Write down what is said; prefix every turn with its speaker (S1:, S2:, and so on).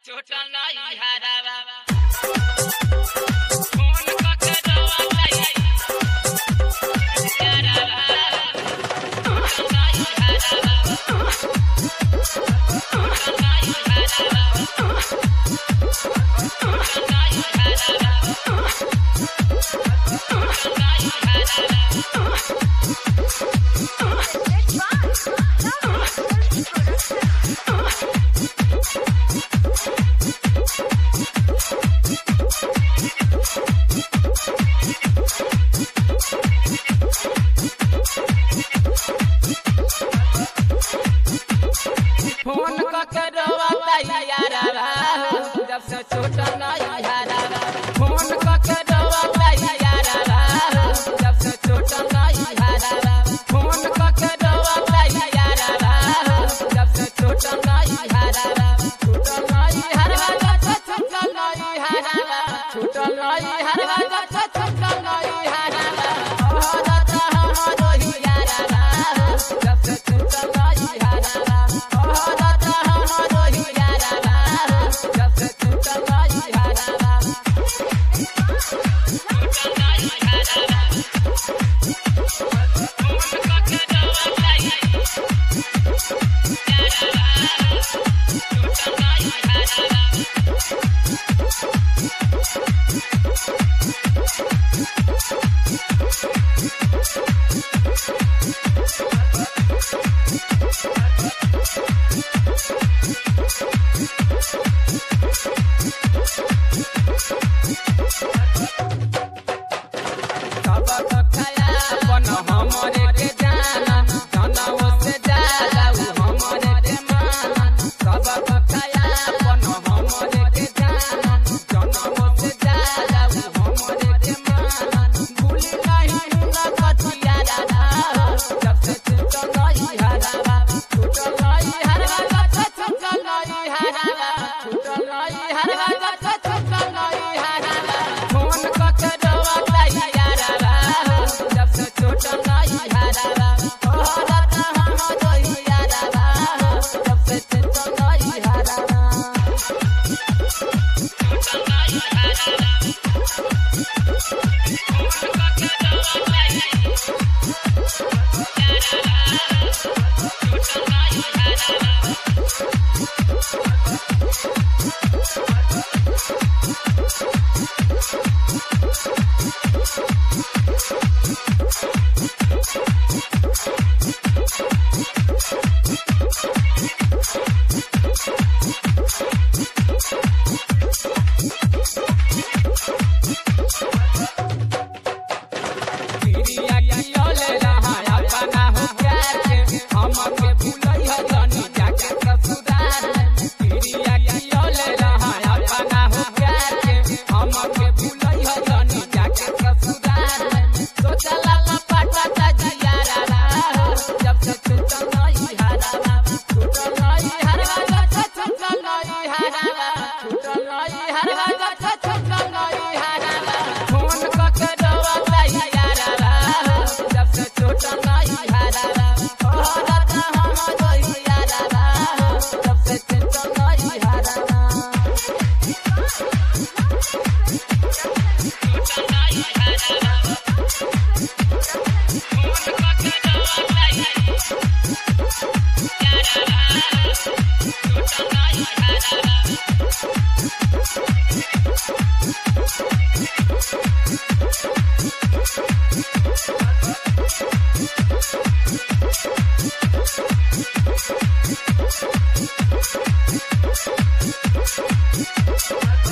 S1: छोटा नहीं हरावा फोन करके दवा चाहिए हरावा छोटा नहीं हरावा छोटा नहीं हरावा छोटा नहीं हरावा छोटा नहीं हरावा फोन करके रोवाता यारावा जब से छोटा नहीं हरावा फोन करके रोवाता यारावा जब से छोटा नहीं हरावा फोन करके रोवाता यारावा जब से छोटा नहीं हरावा छोटा नहीं हरावा छोटा नहीं हरावा छोटा नहीं हरावा छोटा नहीं हरावा ओहदा हमारो ही यारावा जब से छोटा नहीं हरावा ओहदा हमारो ही यारावा जब से छोटा नहीं हरावा छोटा नहीं हरावा फोन करके दवा चाहिए यारावा छोटा नहीं हरावा
S2: We'll be right back.